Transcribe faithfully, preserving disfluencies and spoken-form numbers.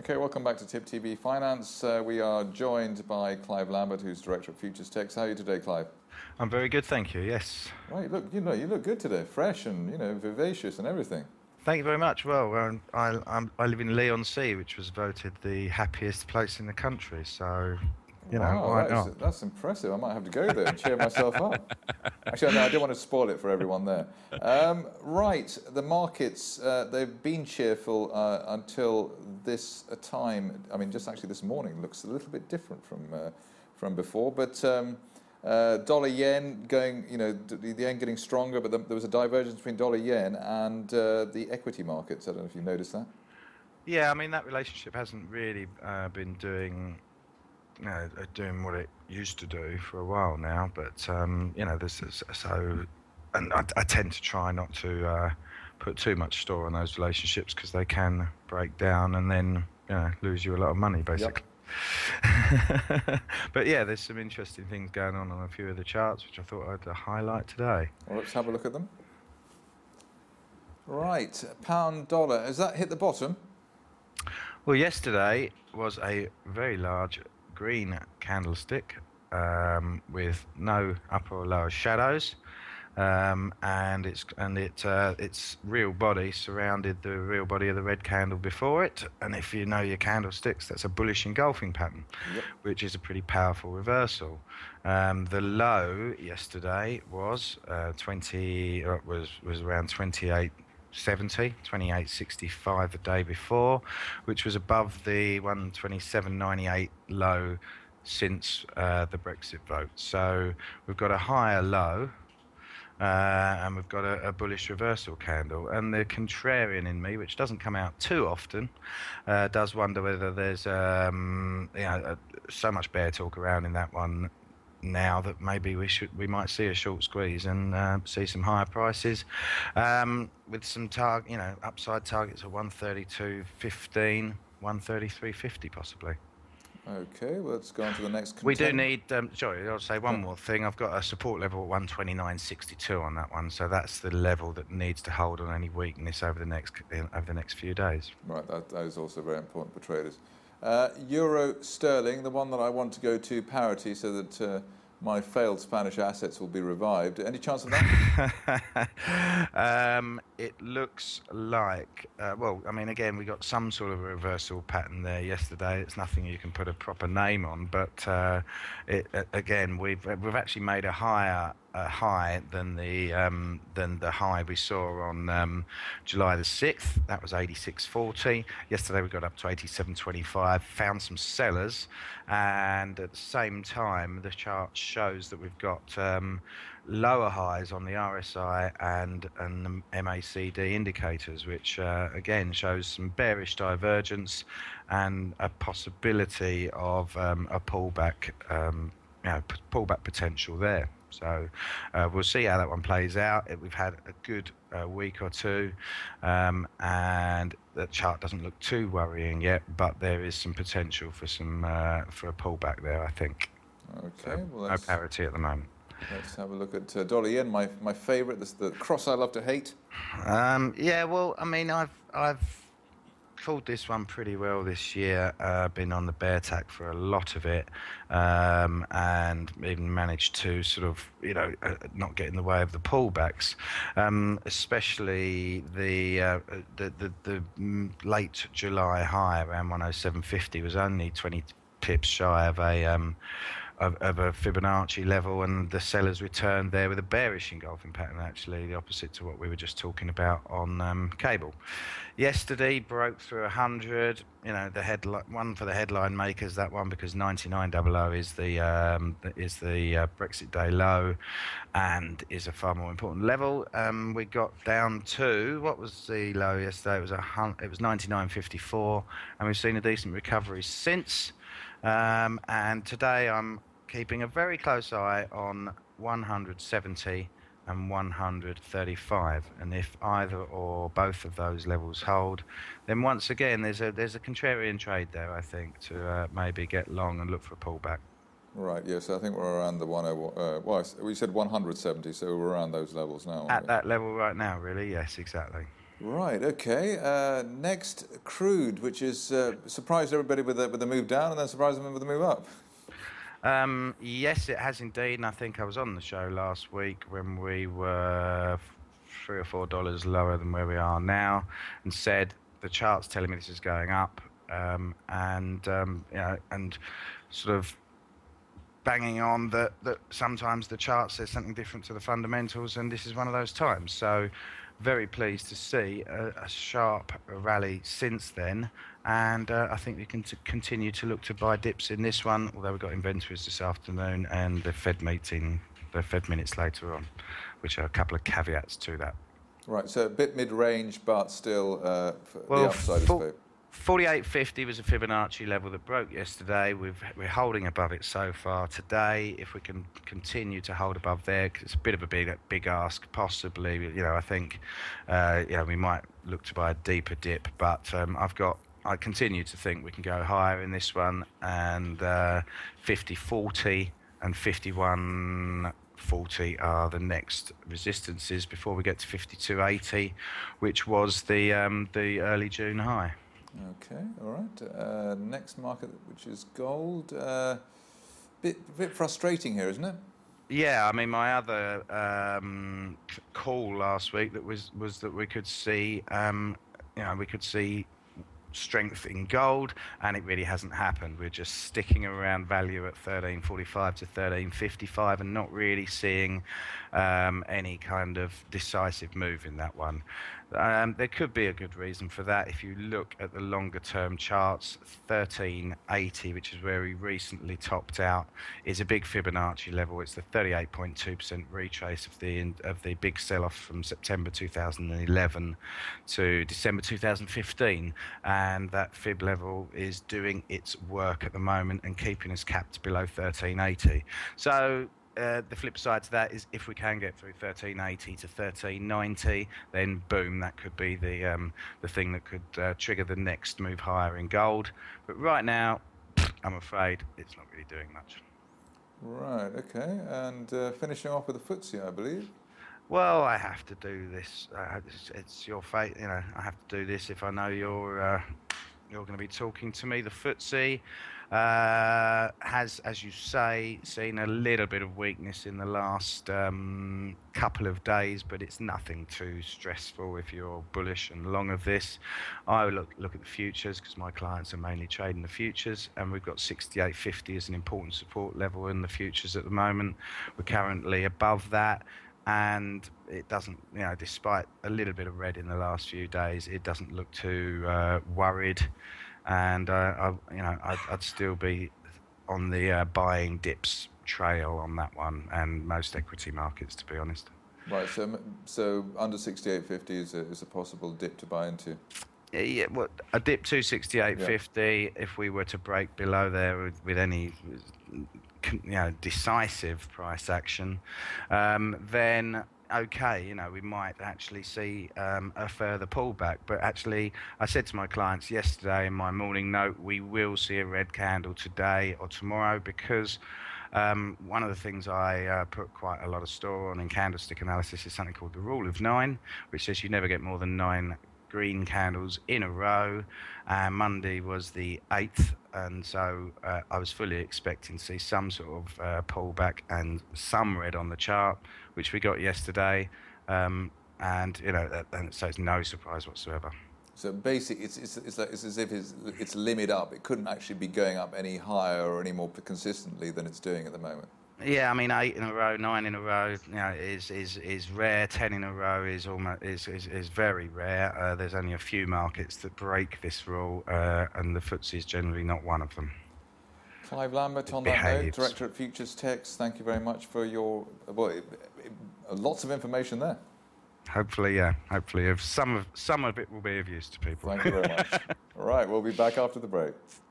Okay, welcome back to Tip T V Finance. Uh, we are joined by Clive Lambert, who's Director of Futures Techs. How are you today, Clive? I'm very good, thank you. Yes. Right, look, you know, you look good today, fresh and you know, vivacious and everything. Thank you very much. Well, um, I I'm, I live in Leigh-on-Sea, which was voted the happiest place in the country. So, you wow, know, why that not? is, that's impressive. I might have to go there and cheer myself up. Actually, no, I don't want to spoil it for everyone there. Um, right, the markets, uh, they've been cheerful uh, until this uh, time. I mean, just actually this morning looks a little bit different from uh, from before. But um, uh, dollar yen going, you know, the, the yen getting stronger, but the, there was a divergence between dollar yen and uh, the equity markets. I don't know if you noticed that. Yeah, I mean, that relationship hasn't really uh, been doing... You know, doing what it used to do for a while now, but um, you know, this is so, and I, I tend to try not to uh, put too much store on those relationships because they can break down and then you know lose you a lot of money basically. Yep. But yeah, there's some interesting things going on on a few of the charts which I thought I'd uh, highlight today. Well, let's have a look at them. Right, pound dollar, has that hit the bottom? Well, yesterday was a very large green candlestick um, with no upper or lower shadows, um, and it's and it uh, its real body surrounded the real body of the red candle before it. And if you know your candlesticks, that's a bullish engulfing pattern, yep. Which is a pretty powerful reversal. Um, the low yesterday was uh, twenty uh, was was around twenty-eight seventy, twenty-eight sixty-five the day before, which was above the one twenty-seven ninety-eight low since uh, the Brexit vote. So we've got a higher low uh, and we've got a, a bullish reversal candle. And the contrarian in me, which doesn't come out too often, uh, does wonder whether there's um, you know, uh, so much bear talk around in that one now that maybe we should we might see a short squeeze and uh, see some higher prices um, with some target you know upside targets of one thirty-two fifteen, one thirty-three fifty possibly. Okay, well, let's go on to the next contender. We do need um, sorry I'll say one yeah. more thing. I've got a support level at one twenty-nine sixty-two on that one, so that's the level that needs to hold on any weakness over the next over the next few days. Right, that, that is also very important for traders. Uh, Euro sterling, the one that I want to go to parity so that uh, my failed Spanish assets will be revived. Any chance of that? um, it looks like, uh, well, I mean, again, we got some sort of a reversal pattern there yesterday. It's nothing you can put a proper name on, but uh, it, again, we've we've actually made a higher uh, high than the um, than the high we saw on um, July the sixth. That was eighty-six forty. Yesterday we got up to eighty-seven twenty-five. Found some sellers, and at the same time, the chart shows that we've got um, lower highs on the R S I and and the M A C D indicators, which uh, again shows some bearish divergence and a possibility of um, a pullback, um, you know, p- pullback potential there. So uh, we'll see how that one plays out. It, we've had a good uh, week or two, um, and the chart doesn't look too worrying yet, but there is some potential for some uh, for a pullback there, I think. Okay, so well, no parity at the moment. Let's have a look at uh, dollar yen. My my favourite. This is the cross I love to hate. Um, yeah, well, I mean, I've I've called this one pretty well this year. Uh, been on the bear tack for a lot of it, um, and even managed to sort of, you know, uh, not get in the way of the pullbacks, um, especially the, uh, the the the late July high around one oh seven fifty was only twenty pips shy of a um, Of, of a Fibonacci level, and the sellers returned there with a bearish engulfing pattern, actually the opposite to what we were just talking about on um, cable. Yesterday broke through one hundred, you know, the headline one for the headline makers, that one, because ninety-nine hundred is the um, is the uh, Brexit day low and is a far more important level. Um, we got down to, what was the low yesterday? It was a it was ninety-nine fifty-four, and we've seen a decent recovery since. Um, and today I'm keeping a very close eye on one seventy and one thirty-five, and if either or both of those levels hold, then once again there's a there's a contrarian trade there, I think, to uh, maybe get long and look for a pullback. Right, yes, I think we're around the one oh, uh, well, we said one seventy, so we're around those levels now. At that level right now, really, yes, exactly. Right, okay. Uh, next, crude, which has uh, surprised everybody with the, with the move down and then surprised them with the move up. Um, yes, it has indeed, and I think I was on the show last week when we were three or four dollars lower than where we are now, and said the chart's telling me this is going up, um, and um, you know, and sort of banging on that that sometimes the chart says something different to the fundamentals, and this is one of those times. So, very pleased to see a, a sharp rally since then. And uh, I think we can t- continue to look to buy dips in this one, although we've got inventories this afternoon and the Fed meeting, the Fed minutes later on, which are a couple of caveats to that. Right, so a bit mid-range, but still uh, well, the upside for, is forty-eight fifty was a Fibonacci level that broke yesterday. We've, we're holding above it so far today. If we can continue to hold above there, 'cause it's a bit of a big big ask, possibly. You know, I think uh, you know, we might look to buy a deeper dip, but um, I've got. I continue to think we can go higher in this one, and uh, fifty forty and fifty-one forty are the next resistances before we get to fifty-two eighty, which was the um, the early June high. Okay, all right. Uh, next market, which is gold. Uh, bit bit frustrating here, isn't it? Yeah, I mean, my other um, call last week that was was that we could see, um, you know, we could see strength in gold, and it really hasn't happened. We're just sticking around value at thirteen forty-five to thirteen fifty-five and not really seeing um, any kind of decisive move in that one. Um, there could be a good reason for that. If you look at the longer term charts, thirteen eighty, which is where we recently topped out, is a big Fibonacci level. It's the thirty-eight point two percent retrace of the of the big sell-off from September two thousand eleven to December two thousand fifteen, and that fib level is doing its work at the moment and keeping us capped below thirteen eighty. So Uh, the flip side to that is if we can get through thirteen eighty to thirteen ninety, then boom, that could be the um, the thing that could uh, trigger the next move higher in gold. But right now, I'm afraid it's not really doing much. Right, okay. And uh, finishing off with the F T S E, I believe. Well, I have to do this. Uh, it's, it's your fate, you know. I have to do this if I know you're uh, you're going to be talking to me. The F T S E uh, has, as you say, seen a little bit of weakness in the last um, couple of days, but it's nothing too stressful if you're bullish and long of this. I look look at the futures because my clients are mainly trading the futures, and we've got sixty-eight fifty as an important support level in the futures at the moment. We're currently above that. And it doesn't, you know, despite a little bit of red in the last few days, it doesn't look too uh, worried. And, uh, I, you know, I'd, I'd still be on the uh, buying dips trail on that one, and most equity markets, to be honest. Right, so so under sixty-eight fifty is a, is a possible dip to buy into? Yeah, yeah, well, a dip to sixty-eight fifty, yeah. If we were to break below there with, with any, you know, decisive price action, um, then okay, you know, we might actually see um, a further pullback. But actually, I said to my clients yesterday in my morning note, we will see a red candle today or tomorrow, because um, one of the things I uh, put quite a lot of store on in candlestick analysis is something called the rule of nine, which says you never get more than nine green candles in a row. And Monday was the eighth, and so uh, I was fully expecting to see some sort of uh, pullback and some red on the chart, which we got yesterday, um, and you know, that, and so it's no surprise whatsoever. So basically, it's it's it's, like, it's as if it's it's limit up. It couldn't actually be going up any higher or any more consistently than it's doing at the moment. Yeah, I mean, eight in a row, nine in a row, you know, is is is rare. Ten in a row is almost is is, is very rare. Uh, there's only a few markets that break this rule, uh, and the F T S E is generally not one of them. Clive Lambert, on that note, Director at Futures Techs, thank you very much for your well, it, it, lots of information there. Hopefully, yeah. Hopefully, if some of some of it will be of use to people. Thank you very much. All right, we'll be back after the break.